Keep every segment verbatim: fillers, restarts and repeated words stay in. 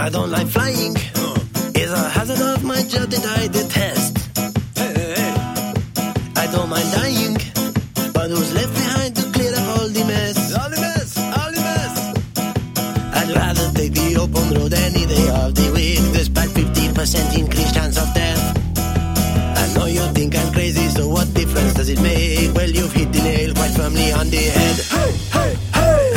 I don't like flying. It's a hazard of my job that I detest. Hey, hey, hey. I don't mind dying, but who's left behind to clear up all the mess? All the mess, all the mess. I'd rather take the open road any day of the week, despite fifty percent increased chance of death. I know you think I'm crazy, so what difference does it make? Well, you've hit the nail quite firmly on the head. Hey, hey, hey.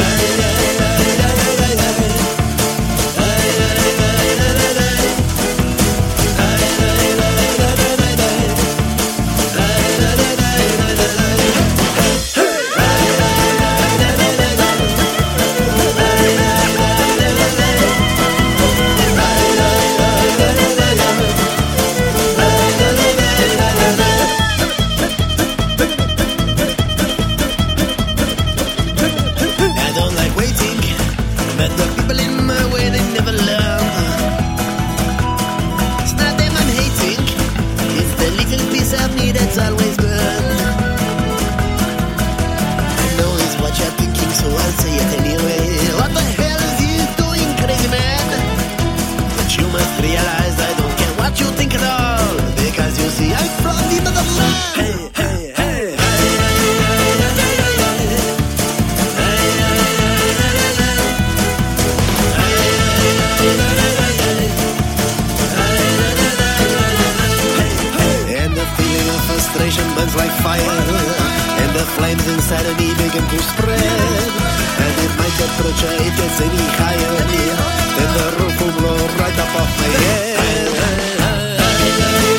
Higher than the roof will blow right up off my head.